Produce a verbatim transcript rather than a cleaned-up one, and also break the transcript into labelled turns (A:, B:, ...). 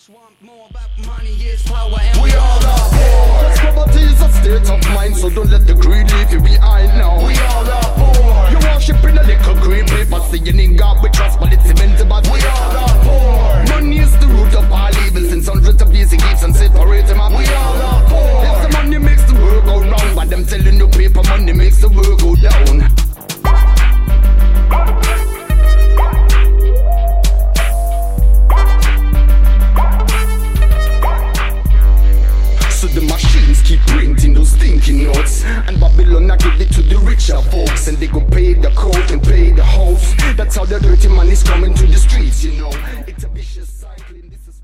A: just want more, but money is power and
B: we all are poor. Cause poverty is a state of mind, so don't let the greed leave you behind now. We all are poor. You worshiping a little green paper, saying in God we trust, but it's cemented, but we all are poor. Money is the root of all evil, since hundreds of years it keeps on separating, man. We all are poor. If the money makes the world go round, but them telling you paper money makes the world go down. So the machines keep printing those stinking notes, and Babylon I give it to the richer folks, and they go pay the coat and pay the house. That's how the dirty money's coming to the streets, you know. It's a vicious